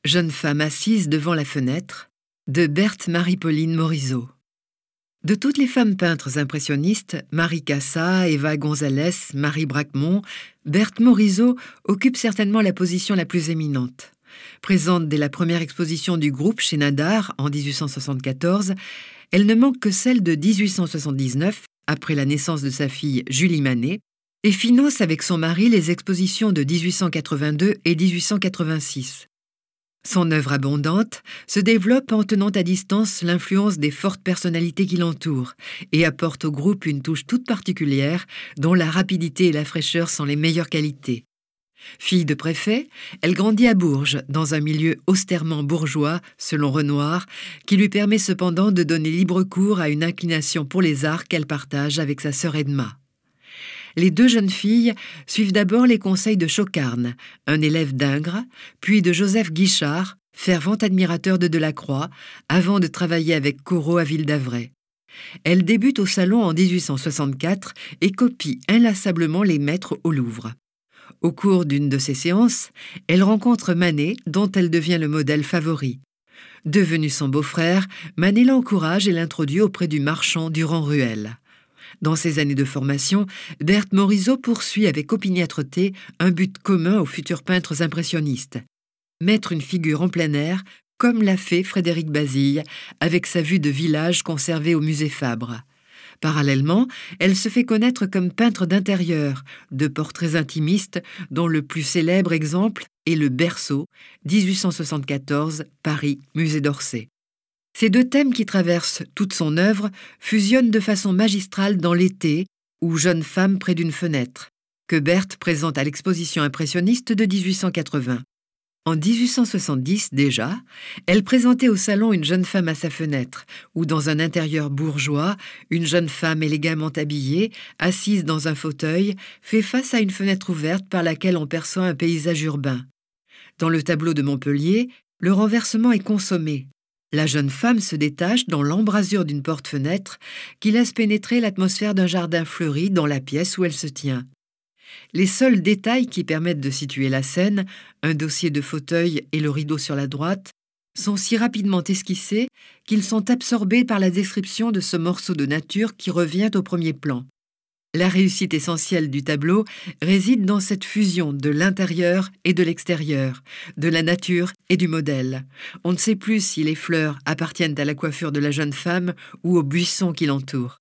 Jeune femme assise devant la fenêtre, de Berthe Marie-Pauline Morisot. De toutes les femmes peintres impressionnistes, Marie Cassatt, Eva González, Marie Bracquemond, Berthe Morisot occupe certainement la position la plus éminente. Présente dès la première exposition du groupe chez Nadar en 1874, elle ne manque que celle de 1879, après la naissance de sa fille Julie Manet, et finance avec son mari les expositions de 1882 et 1886. Son œuvre abondante se développe en tenant à distance l'influence des fortes personnalités qui l'entourent et apporte au groupe une touche toute particulière dont la rapidité et la fraîcheur sont les meilleures qualités. Fille de préfet, elle grandit à Bourges, dans un milieu austèrement bourgeois, selon Renoir, qui lui permet cependant de donner libre cours à une inclination pour les arts qu'elle partage avec sa sœur Edma. Les deux jeunes filles suivent d'abord les conseils de Chocarne, un élève d'Ingres, puis de Joseph Guichard, fervent admirateur de Delacroix, avant de travailler avec Corot à Ville-d'Avray. Elles débutent au salon en 1864 et copient inlassablement les maîtres au Louvre. Au cours d'une de ces séances, elle rencontre Manet, dont elle devient le modèle favori. Devenu son beau-frère, Manet l'encourage et l'introduit auprès du marchand Durand-Ruel. Dans ses années de formation, Berthe Morisot poursuit avec opiniâtreté un but commun aux futurs peintres impressionnistes: mettre une figure en plein air, comme l'a fait Frédéric Bazille, avec sa vue de village conservée au musée Fabre. Parallèlement, elle se fait connaître comme peintre d'intérieur, de portraits intimistes, dont le plus célèbre exemple est Le Berceau, 1874, Paris, musée d'Orsay. Ces deux thèmes qui traversent toute son œuvre fusionnent de façon magistrale dans L'été ou Jeune femme près d'une fenêtre, que Berthe présente à l'exposition impressionniste de 1880. En 1870 déjà, elle présentait au salon Une jeune femme à sa fenêtre, où dans un intérieur bourgeois, une jeune femme élégamment habillée, assise dans un fauteuil, fait face à une fenêtre ouverte par laquelle on perçoit un paysage urbain. Dans le tableau de Montpellier, le renversement est consommé. La jeune femme se détache dans l'embrasure d'une porte-fenêtre qui laisse pénétrer l'atmosphère d'un jardin fleuri dans la pièce où elle se tient. Les seuls détails qui permettent de situer la scène, un dossier de fauteuil et le rideau sur la droite, sont si rapidement esquissés qu'ils sont absorbés par la description de ce morceau de nature qui revient au premier plan. La réussite essentielle du tableau réside dans cette fusion de l'intérieur et de l'extérieur, de la nature et du modèle. On ne sait plus si les fleurs appartiennent à la coiffure de la jeune femme ou aux buissons qui l'entourent.